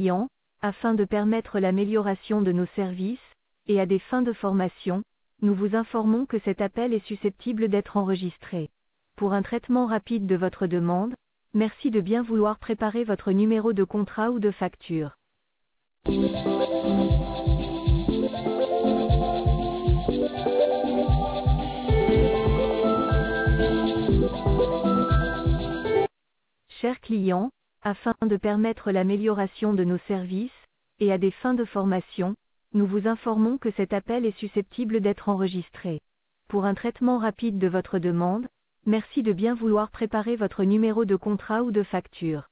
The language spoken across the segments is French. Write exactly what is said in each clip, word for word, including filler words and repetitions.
clients, afin de permettre l'amélioration de nos services, et à des fins de formation, nous vous informons que cet appel est susceptible d'être enregistré. Pour un traitement rapide de votre demande, merci de bien vouloir préparer votre numéro de contrat ou de facture. Chers clients, afin de permettre l'amélioration de nos services, et à des fins de formation, nous vous informons que cet appel est susceptible d'être enregistré. Pour un traitement rapide de votre demande, merci de bien vouloir préparer votre numéro de contrat ou de facture.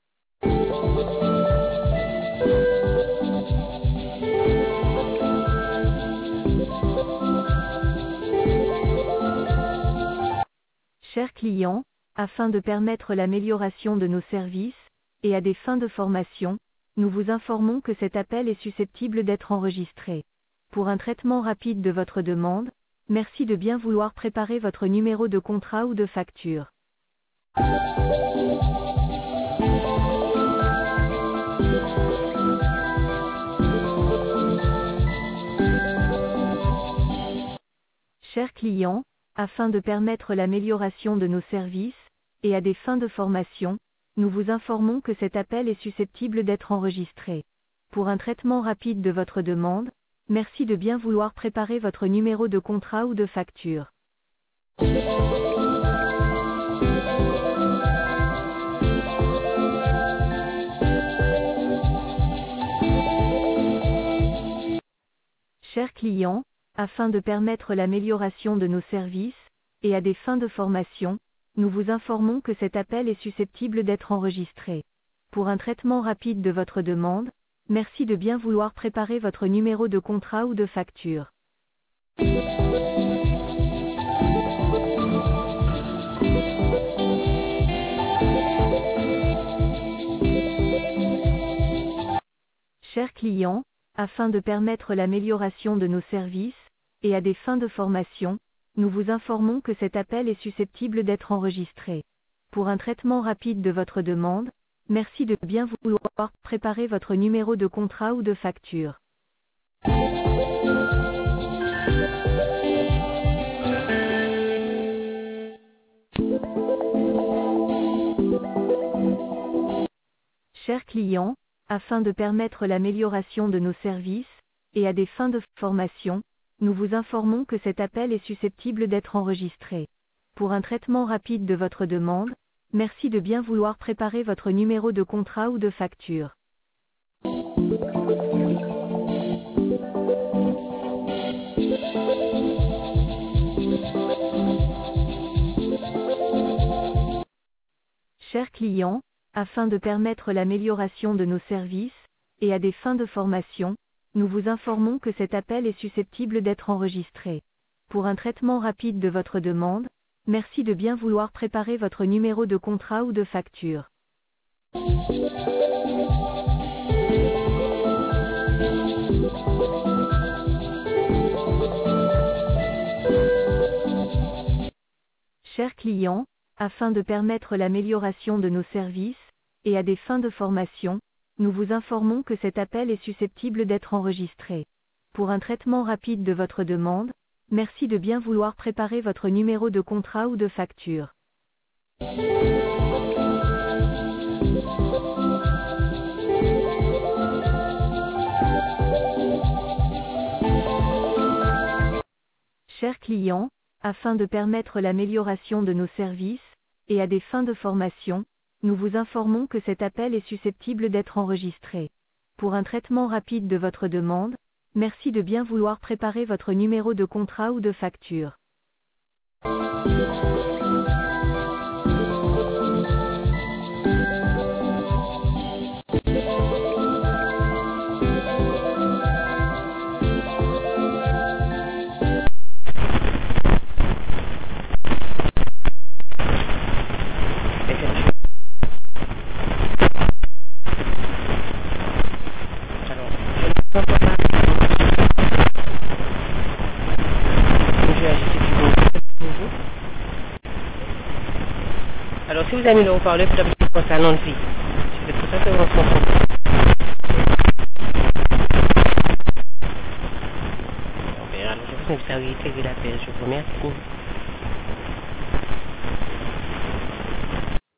Chers clients, afin de permettre l'amélioration de nos services, et à des fins de formation, nous vous informons que cet appel est susceptible d'être enregistré. Pour un traitement rapide de votre demande, merci de bien vouloir préparer votre numéro de contrat ou de facture. Chers clients, afin de permettre l'amélioration de nos services, et à des fins de formation, nous vous informons que cet appel est susceptible d'être enregistré. Pour un traitement rapide de votre demande, merci de bien vouloir préparer votre numéro de contrat ou de facture. Chers clients, afin de permettre l'amélioration de nos services, et à des fins de formation, nous vous informons que cet appel est susceptible d'être enregistré. Pour un traitement rapide de votre demande, merci de bien vouloir préparer votre numéro de contrat ou de facture. Chers clients, afin de permettre l'amélioration de nos services, et à des fins de formation, nous vous informons que cet appel est susceptible d'être enregistré. Pour un traitement rapide de votre demande, merci de bien vouloir préparer votre numéro de contrat ou de facture. Chers clients, afin de permettre l'amélioration de nos services, et à des fins de formation, nous vous informons que cet appel est susceptible d'être enregistré. Pour un traitement rapide de votre demande, merci de bien vouloir préparer votre numéro de contrat ou de facture. Chers clients, afin de permettre l'amélioration de nos services, et à des fins de formation, nous vous informons que cet appel est susceptible d'être enregistré. Pour un traitement rapide de votre demande, merci de bien vouloir préparer votre numéro de contrat ou de facture. Chers clients, afin de permettre l'amélioration de nos services, et à des fins de formation, nous vous informons que cet appel est susceptible d'être enregistré. Pour un traitement rapide de votre demande, merci de bien vouloir préparer votre numéro de contrat ou de facture. Chers clients, afin de permettre l'amélioration de nos services, et à des fins de formation, nous vous informons que cet appel est susceptible d'être enregistré. Pour un traitement rapide de votre demande, merci de bien vouloir préparer votre numéro de contrat ou de facture. Alors si vous avez mis le haut-parleur, peut-être que ça annonce. C'est pour ça que vous ça réitérer l'appel. Je vous remercie.